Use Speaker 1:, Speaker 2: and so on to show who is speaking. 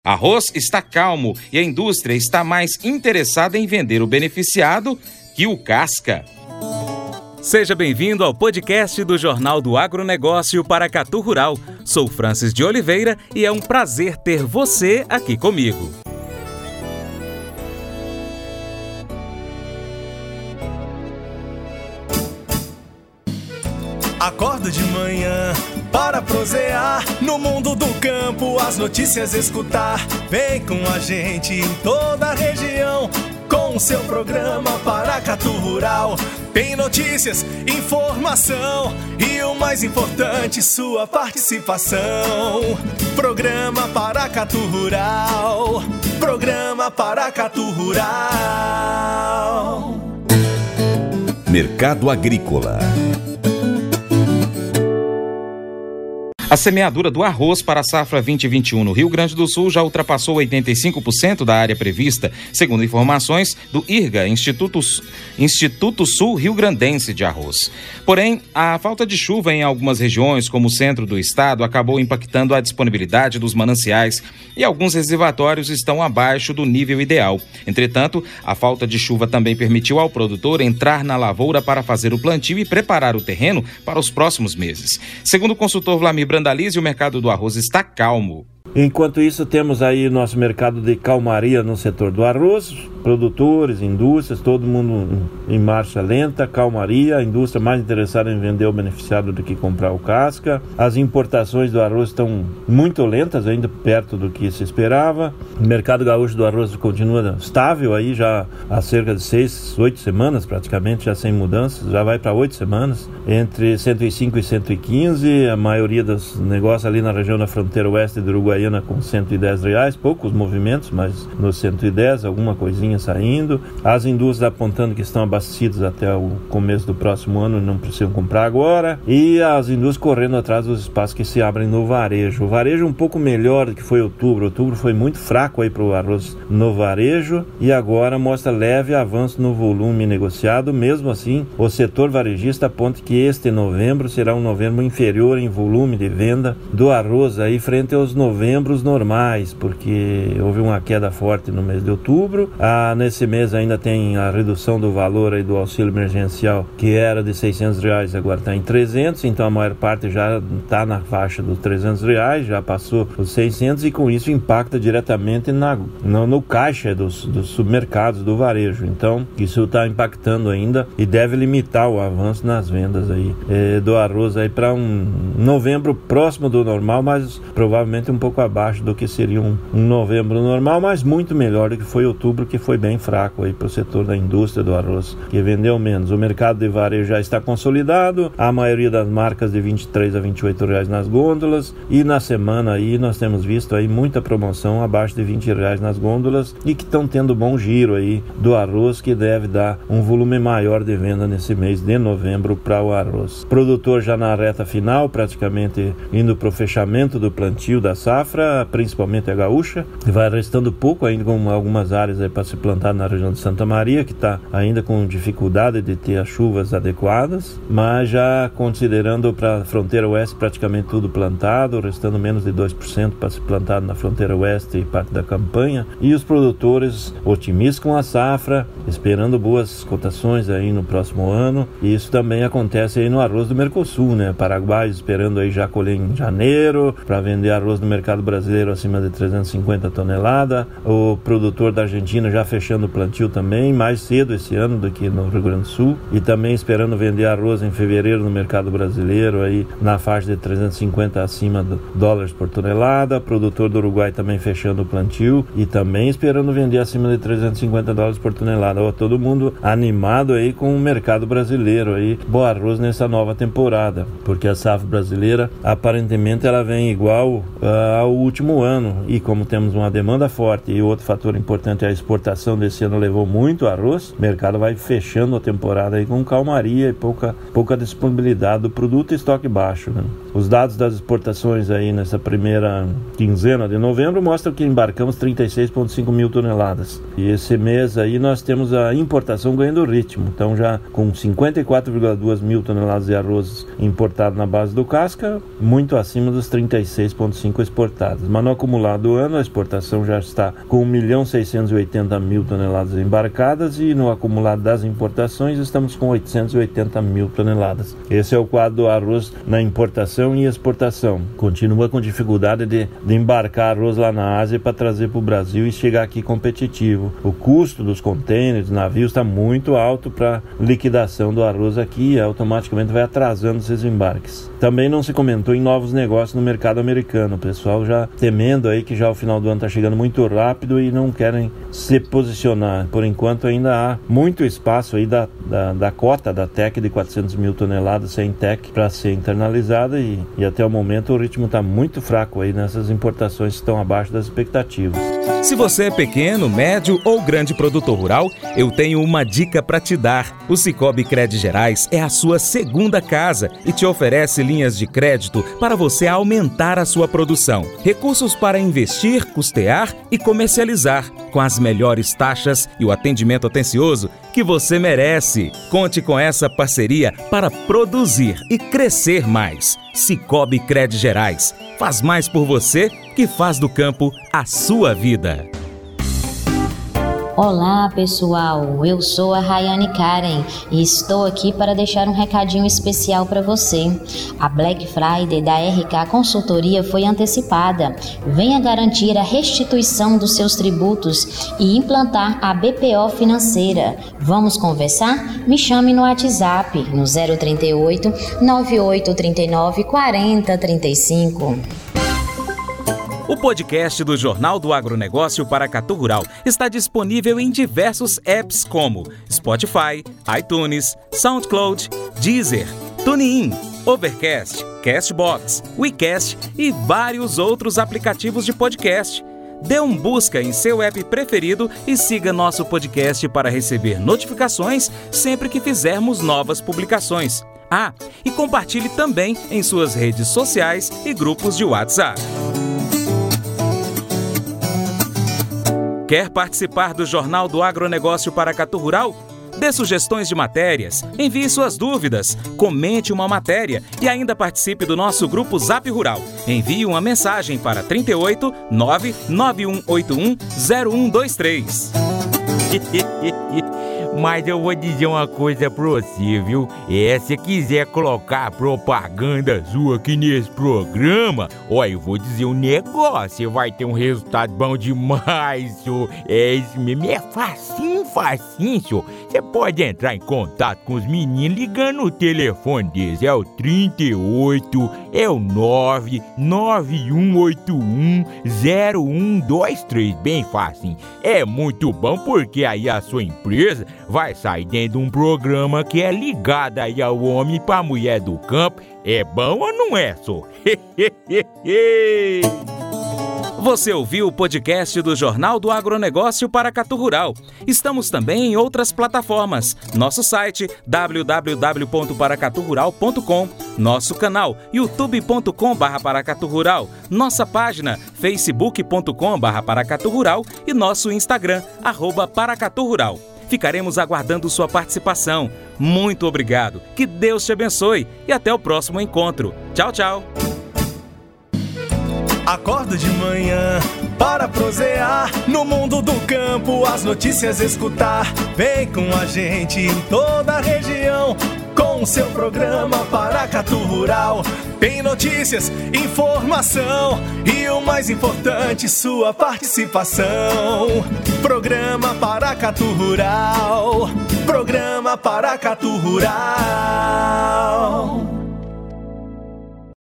Speaker 1: Arroz está calmo e a indústria está mais interessada em vender o beneficiado que o casca.
Speaker 2: Seja bem-vindo ao podcast do Jornal do Agronegócio Paracatu Rural. Sou Francis de Oliveira e é um prazer ter você aqui comigo.
Speaker 3: Acordo de manhã para prosear no mundo do campo, as notícias escutar. Vem com a gente em toda a região com o seu programa Paracatu Rural. Tem notícias, informação e o mais importante, sua participação. Programa Paracatu Rural. Programa Paracatu Rural.
Speaker 4: Mercado Agrícola.
Speaker 1: A semeadura do arroz para a safra 2021 no Rio Grande do Sul já ultrapassou 85% da área prevista, segundo informações do IRGA, Instituto Sul Rio Grandense de Arroz. Porém, a falta de chuva em algumas regiões, como o centro do estado, acabou impactando a disponibilidade dos mananciais e alguns reservatórios estão abaixo do nível ideal. Entretanto, a falta de chuva também permitiu ao produtor entrar na lavoura para fazer o plantio e preparar o terreno para os próximos meses. Segundo o consultor Vlamir Brandalize, o mercado do arroz está calmo.
Speaker 5: Enquanto isso, temos aí nosso mercado de calmaria no setor do arroz, produtores, indústrias, todo mundo em marcha lenta, calmaria, a indústria mais interessada em vender o beneficiado do que comprar o casca. As importações do arroz estão muito lentas, ainda perto do que se esperava. O mercado gaúcho do arroz continua estável aí já há cerca de 6, 8 semanas praticamente, já sem mudanças, já vai para 8 semanas, entre 105 e 115, a maioria dos negócios ali na região da fronteira oeste do Uruguai com R$110, poucos movimentos, mas nos 110, alguma coisinha saindo. As indústrias apontando que estão abastecidas até o começo do próximo ano e não precisam comprar agora. E as indústrias correndo atrás dos espaços que se abrem no varejo. O varejo um pouco melhor do que foi outubro. Outubro foi muito fraco aí para o arroz no varejo e agora mostra leve avanço no volume negociado. Mesmo assim, o setor varejista aponta que este novembro será um novembro inferior em volume de venda do arroz aí frente aos novembros normais, porque houve uma queda forte no mês de outubro. Nesse mês ainda tem a redução do valor aí do auxílio emergencial, que era de R$600, agora está em 300, então a maior parte já está na faixa dos R$300, já passou os 600 e com isso impacta diretamente no caixa dos supermercados do varejo. Então isso está impactando ainda e deve limitar o avanço nas vendas aí do arroz aí para um novembro próximo do normal, mas provavelmente um pouco abaixo do que seria um novembro normal, mas muito melhor do que foi outubro, que foi bem fraco aí para o setor da indústria do arroz, que vendeu menos. O mercado de varejo já está consolidado, a maioria das marcas de R$23 a R$28 nas gôndolas, e na semana aí nós temos visto aí muita promoção abaixo de R$20 nas gôndolas e que estão tendo bom giro aí do arroz, que deve dar um volume maior de venda nesse mês de novembro para o arroz. Produtor já na reta final, praticamente indo para o fechamento do plantio da safra, principalmente a gaúcha, vai restando pouco ainda com algumas áreas aí para se plantar na região de Santa Maria, que está ainda com dificuldade de ter as chuvas adequadas, mas já considerando para a fronteira oeste praticamente tudo plantado, restando menos de 2% para se plantar na fronteira oeste e parte da campanha, e os produtores otimistas com a safra, esperando boas cotações aí no próximo ano. E isso também acontece aí no arroz do Mercosul, né? Paraguai esperando aí já colher em janeiro para vender arroz no mercado brasileiro acima de 350 toneladas, o produtor da Argentina já fechando o plantio também, mais cedo esse ano do que no Rio Grande do Sul, e também esperando vender arroz em fevereiro no mercado brasileiro, aí na faixa de 350 acima de dólares por tonelada, produtor do Uruguai também fechando o plantio e também esperando vender acima de 350 dólares por tonelada. Todo mundo animado aí com o mercado brasileiro aí, bom arroz nessa nova temporada, porque a safra brasileira aparentemente ela vem igual ao último ano, e como temos uma demanda forte e outro fator importante é a exportação inflação desse ano levou muito arroz, o mercado vai fechando a temporada aí com calmaria e pouca disponibilidade do produto e estoque baixo, né? Os dados das exportações aí nessa primeira quinzena de novembro mostram que embarcamos 36,5 mil toneladas. E esse mês aí nós temos a importação ganhando ritmo. Então já com 54,2 mil toneladas de arroz importado na base do casca, muito acima dos 36,5 exportados. Mas no acumulado do ano a exportação já está com 1.680.000 toneladas embarcadas e no acumulado das importações estamos com 880 mil toneladas. Esse é o quadro do arroz na importação e exportação. Continua com dificuldade de embarcar arroz lá na Ásia para trazer para o Brasil e chegar aqui competitivo. O custo dos contêineres, dos navios está muito alto para liquidação do arroz aqui e automaticamente vai atrasando esses embarques. Também não se comentou em novos negócios no mercado americano. O pessoal já temendo aí que já o final do ano está chegando muito rápido e não querem se posicionar. Por enquanto ainda há muito espaço aí da cota da TEC de 400 mil toneladas sem TEC para ser internalizada e até o momento o ritmo está muito fraco aí nessas importações que estão abaixo das expectativas.
Speaker 2: Se você é pequeno, médio ou grande produtor rural, eu tenho uma dica para te dar. O Sicoob Cred Gerais é a sua segunda casa e te oferece linhas de crédito para você aumentar a sua produção. Recursos para investir, custear e comercializar, com as melhores taxas e o atendimento atencioso que você merece. Conte com essa parceria para produzir e crescer mais. Sicoob Cred Gerais. Faz mais por você que faz do campo a sua vida.
Speaker 4: Olá pessoal, eu sou a Rayane Karen e estou aqui para deixar um recadinho especial para você. A Black Friday da RK Consultoria foi antecipada. Venha garantir a restituição dos seus tributos e implantar a BPO financeira. Vamos conversar? Me chame no WhatsApp no 038 9839 4035.
Speaker 2: O podcast do Jornal do Agronegócio Paracatu Rural está disponível em diversos apps como Spotify, iTunes, SoundCloud, Deezer, TuneIn, Overcast, Castbox, WeCast e vários outros aplicativos de podcast. Dê um busca em seu app preferido e siga nosso podcast para receber notificações sempre que fizermos novas publicações. Ah, e compartilhe também em suas redes sociais e grupos de WhatsApp. Quer participar do Jornal do Agronegócio Paracatu Rural? Dê sugestões de matérias, envie suas dúvidas, comente uma matéria e ainda participe do nosso grupo Zap Rural. Envie uma mensagem para 38 99181 0123.
Speaker 6: Mas eu vou dizer uma coisa pra você, viu? Se quiser colocar propaganda sua aqui nesse programa, eu vou dizer um negócio, você vai ter um resultado bom demais, senhor. Isso mesmo, é facinho, senhor. Você pode entrar em contato com os meninos ligando o telefone deles, é o 38, é o 99181 0123, bem facinho. É muito bom porque aí a sua empresa vai sair dentro de um programa que é ligado aí ao homem para a mulher do campo. É bom ou não é, só?
Speaker 2: Você ouviu o podcast do Jornal do Agronegócio Paracatu Rural. Estamos também em outras plataformas. Nosso site www.paracaturural.com, nosso canal youtube.com/paracaturural, nossa página facebook.com/paracaturural e nosso Instagram @paracaturural. Ficaremos aguardando sua participação. Muito obrigado, que Deus te abençoe e até o próximo encontro. Tchau, tchau.
Speaker 3: Acordo de manhã para prosear no mundo do campo, as notícias escutar. Vem com a gente em toda a região com o seu programa Paracatu Rural. Tem notícias, informação e o mais importante, sua participação. Programa Paracatu Rural. Programa Paracatu Rural.